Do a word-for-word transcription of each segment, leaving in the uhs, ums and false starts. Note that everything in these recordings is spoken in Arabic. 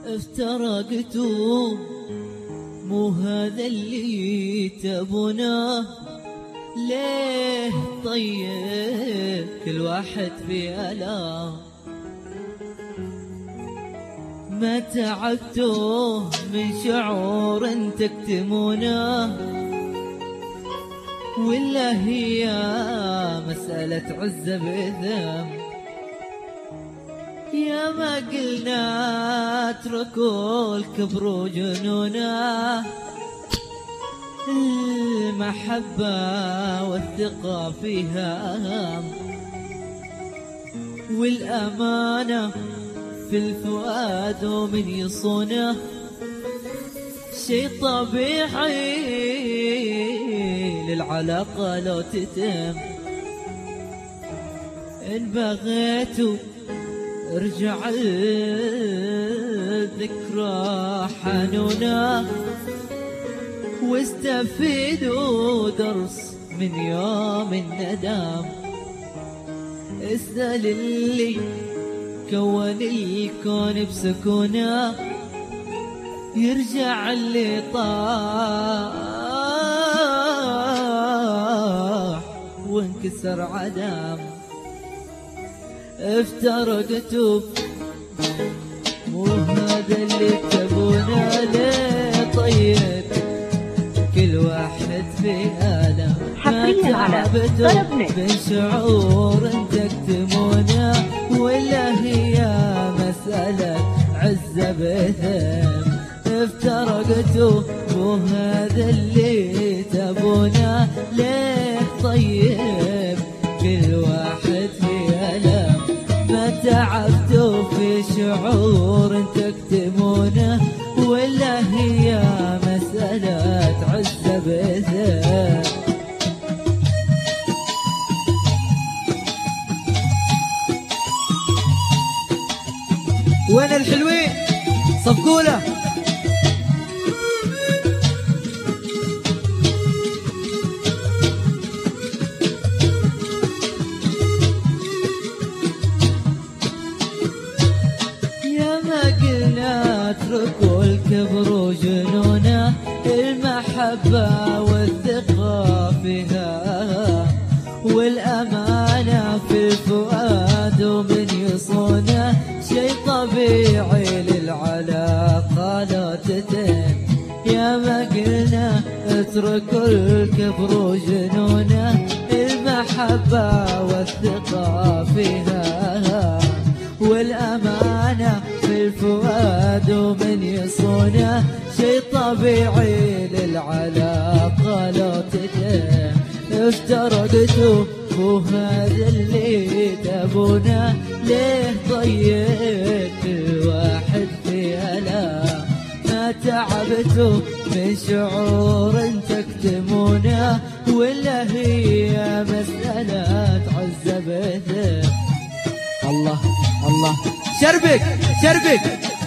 افترقتوا مو هذا اللي تبونه، ليه طيب كل واحد في ألام؟ ما تعبتوه من شعور تكتمونه، ولا هي مسألة عزة بإثم؟ يا ما قلنا اتركوا الكبر وجنونه، المحبة والثقة فيها أهم، والأمانة في الفؤاد ومن يصونه شي طبيعي للعلاقة لو تتم. إن بغيتوا ارجع الذكرى حنونة، واستفيدوا درس من يوم الندم. اسأل اللي كون الكون بسكونة، يرجع اللي طاح وانكسر عدم. افترقتوا مو هذا اللي تبونه، ليه طيب كل واحد في آلام؟ حصريا على طرب نت من شعور تكتمونه، ولا هي مسألة عزة بإثم؟ افترقتوا مو هذا اللي تبونه، ليه طيب كل واحد في ألم؟ ما تعبتوا في شعور تكتمونه، ولا هي مسألة عزة بإثم؟ وين الحلوين صفقوله؟ يا ما قلنا اتركوا الكبر وجنونه، المحبة والثقة فيها، والأمانة في الفؤاد ومن يصونه شي طبيعي للعلاقة لا تتم. يا ما قلنا اتركوا الكبر وجنونه، المحبة والثقة فيها، والأمانة في الفؤاد ومن يصونه شي طبيعي للعلاقة لا تتم. افترقتوا مو هذا اللي تبونه، ليه طيب كل واحد في ألام؟ ما تعبتوا من شعور تكتمونه، ولا هي مسألة عزة بإثم؟ الله الله شربك شربك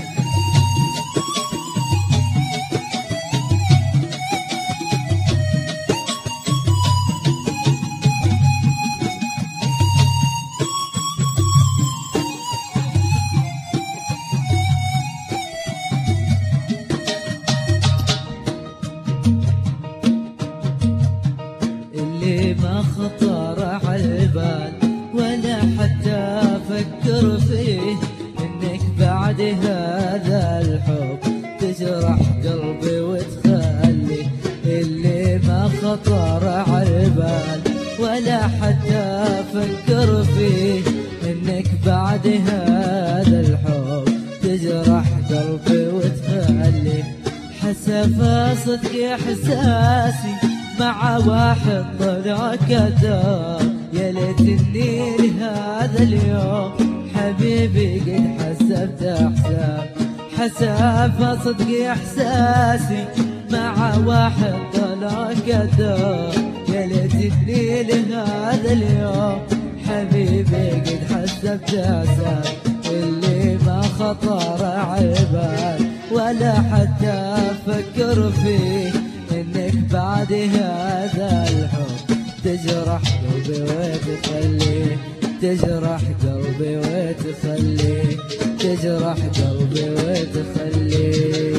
اللي ما خطر عالبال ولا حتى فكر فيه، انك بعد هذا الحب تجرح قلبي وتخلي. اللي ما خطر عالبال ولا حتى فكر فيه، انك بعد هذا الحب تجرح قلبي وتخلي. حسب صدق احساسي مع واحد طلع كذاب، يا ليتني لهذا اليوم حبيبي قد حسبت حساب. حسب صدق احساسي مع واحد طلع كذاب، يا ليتني لهذا اليوم حبيبي قد حسبت حساب. اللي ما خطر عالبال ولا حتى فكر فيه، انك بعد هذا الحب تجرح قلبي وتخليه. تجرح قلبي وتخليه، تجرح قلبي وتخليه.